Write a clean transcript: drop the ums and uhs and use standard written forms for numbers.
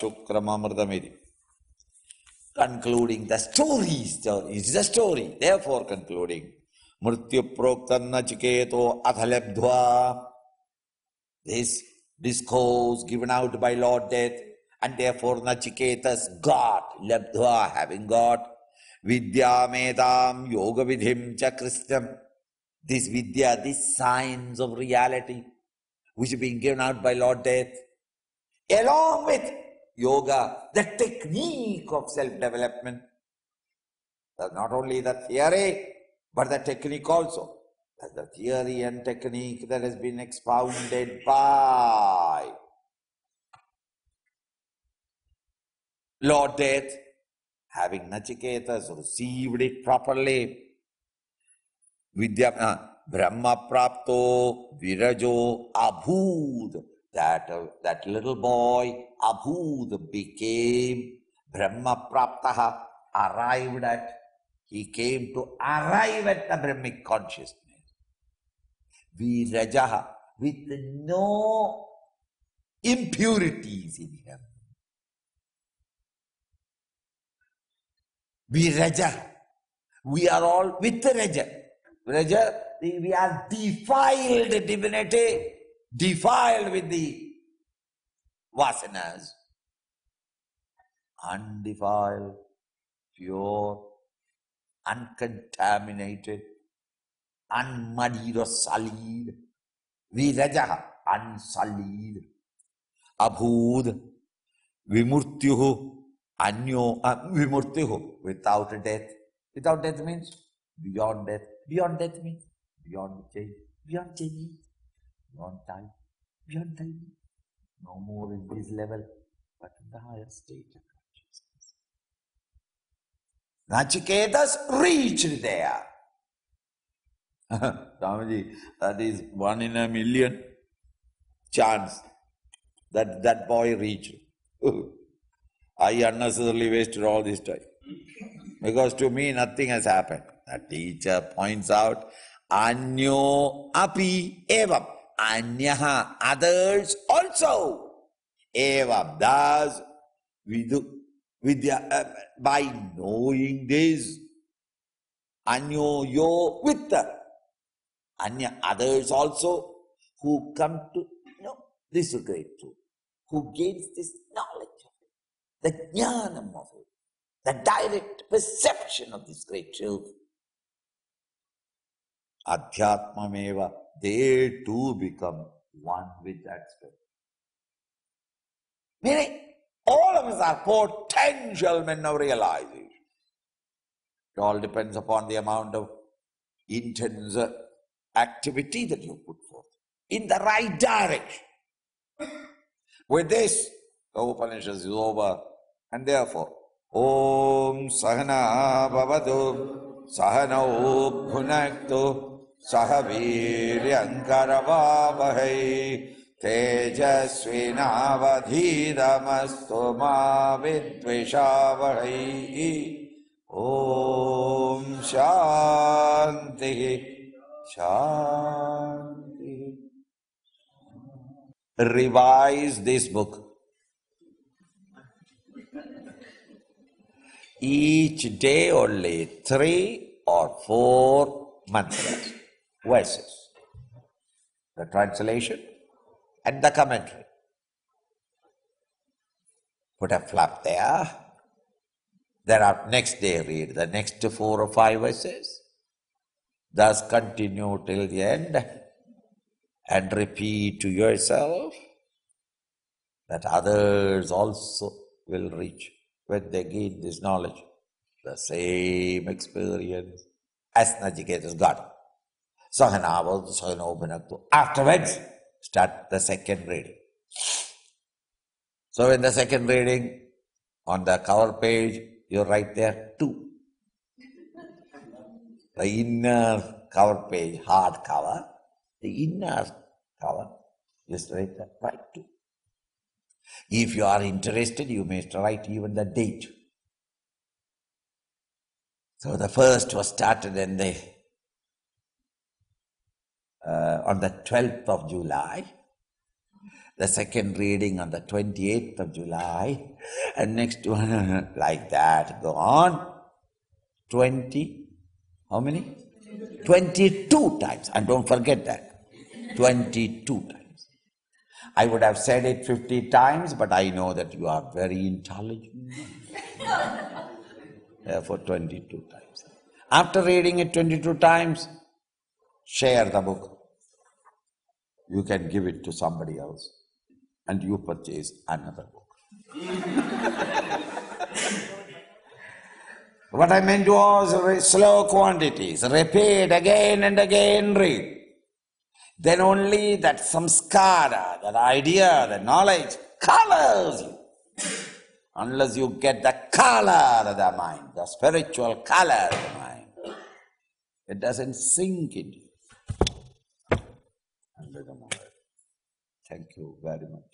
Shukramamritamidi. Concluding the story is the story. Therefore concluding. Mrityu proktan nachiketo athalabdhva. This discourse given out by Lord Death, and therefore Nachiketas got, labdhva, having got, vidyamedam yoga vidhim chakristam. This vidya, these signs of reality, which are being given out by Lord Death, along with yoga, the technique of self-development. Not only the theory, but the technique also. The theory and technique that has been expounded by Lord Death, having Nachiketas received it properly. Brahma prapto virajo abhud. That little boy, abhud, became Brahma praptaha, arrived at. He came to arrive at the Brahmic consciousness. Virajaha, with no impurities in him. Viraja, we are all with the Raja. Raja, we are defiled divinity, defiled with the vasanas. Undefiled, pure, uncontaminated, unmuddied or sullied. Virajaha, unsullied. Abhud, vimurtyuhu, anyo, vimurtyuhu, without death. Without death means beyond death. Beyond death means beyond change. Beyond change means beyond time. Beyond time means no more in this level, but in the higher state of consciousness. Nachiketas reached there. Swamiji, that is 1 in a million chance that that boy reached. I unnecessarily wasted all this time. Because to me, nothing has happened. The teacher points out, Anyo api evam. Anyaha, others also. Evam, thus, by knowing this, Anyo yo with the Anya, others also, who come to know this great truth, who gains this knowledge of it, the jnanam of it, the direct perception of this great truth. Adhyatmameva, they too become one with that spirit. Meaning, all of us are potential men of realization. It all depends upon the amount of intense activity that you put forth in the right direction. With this, the Upanishad is over, and therefore, Om Sahana Bhavatu Sahanau Bhunaktu Sahaviryankaravavahai Tejasvinavadhidamastu ma vidvishavahai. Om Shanti Shanti. Revise this book. Each day only 3 or 4 mantras, verses. The translation and the commentary. Put a flap there. There are next day read the next 4 or 5 verses. Thus continue till the end and repeat to yourself that others also will reach when they gain this knowledge, the same experience as Nachiketas got. Sahanava, Sahanobhanaktu. Afterwards, start the second reading. So in the second reading, on the cover page, you write there 2. The inner cover page, hard cover, the inner cover, just write 2. If you are interested, you may write even the date. So the first was started on the 12th of July. the second reading on the 28th of July, and next one like that. Go on. 20, how many? 22 times. And don't forget that. 22 times. I would have said it 50 times, but I know that you are very intelligent. Therefore, 22 times. After reading it 22 times, share the book. You can give it to somebody else, and you purchase another book. What I meant was slow quantities. Repeat again and again, read. Then only that samskara, that idea, that knowledge, colors you. Unless you get the color of the mind, the spiritual color of the mind, it doesn't sink into you. Thank you very much.